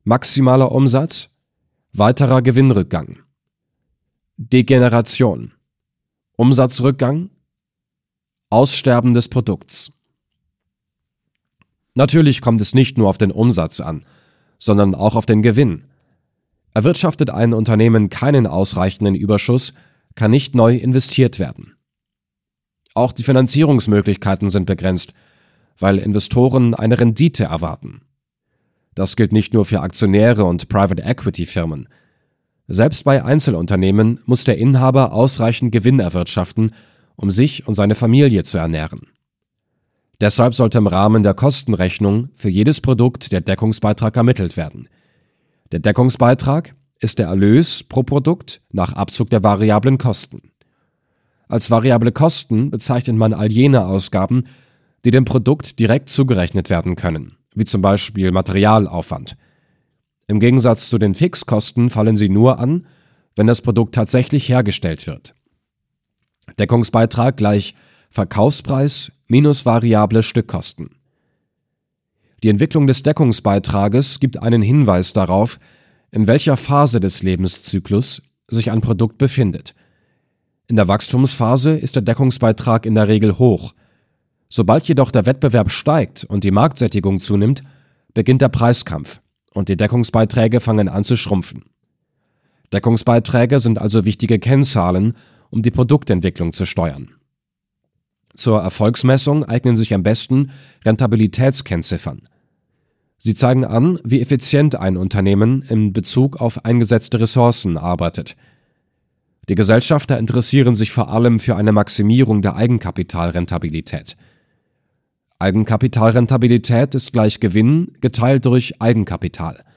maximaler Umsatz, weiterer Gewinnrückgang. Degeneration, Umsatzrückgang, Aussterben des Produkts. Natürlich kommt es nicht nur auf den Umsatz an, sondern auch auf den Gewinn. Erwirtschaftet ein Unternehmen keinen ausreichenden Überschuss, kann nicht neu investiert werden. Auch die Finanzierungsmöglichkeiten sind begrenzt, weil Investoren eine Rendite erwarten. Das gilt nicht nur für Aktionäre und Private-Equity-Firmen. Selbst bei Einzelunternehmen muss der Inhaber ausreichend Gewinn erwirtschaften, um sich und seine Familie zu ernähren. Deshalb sollte im Rahmen der Kostenrechnung für jedes Produkt der Deckungsbeitrag ermittelt werden. Der Deckungsbeitrag ist der Erlös pro Produkt nach Abzug der variablen Kosten. Als variable Kosten bezeichnet man all jene Ausgaben, die dem Produkt direkt zugerechnet werden können, wie zum Beispiel Materialaufwand. Im Gegensatz zu den Fixkosten fallen sie nur an, wenn das Produkt tatsächlich hergestellt wird. Deckungsbeitrag gleich Verkaufspreis minus variable Stückkosten. Die Entwicklung des Deckungsbeitrages gibt einen Hinweis darauf, in welcher Phase des Lebenszyklus sich ein Produkt befindet. In der Wachstumsphase ist der Deckungsbeitrag in der Regel hoch. Sobald jedoch der Wettbewerb steigt und die Marktsättigung zunimmt, beginnt der Preiskampf und die Deckungsbeiträge fangen an zu schrumpfen. Deckungsbeiträge sind also wichtige Kennzahlen, um die Produktentwicklung zu steuern. Zur Erfolgsmessung eignen sich am besten Rentabilitätskennziffern. Sie zeigen an, wie effizient ein Unternehmen in Bezug auf eingesetzte Ressourcen arbeitet. Die Gesellschafter interessieren sich vor allem für eine Maximierung der Eigenkapitalrentabilität. Eigenkapitalrentabilität ist gleich Gewinn geteilt durch Eigenkapital.